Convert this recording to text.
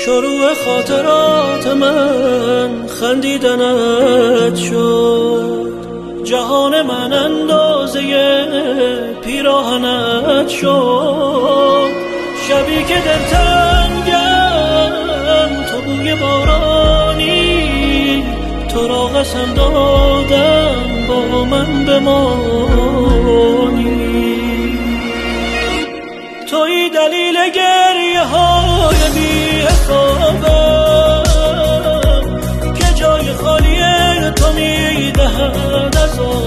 شروع خاطرات من خندیدنت شد، جهان من اندازه پیراهنت شد. شبی که دلتنگم تو بوی بارانی، تو را قسم دادم با من بمانی. توی دلیل گریه های بی حسابم که جای خالی تو میدهد از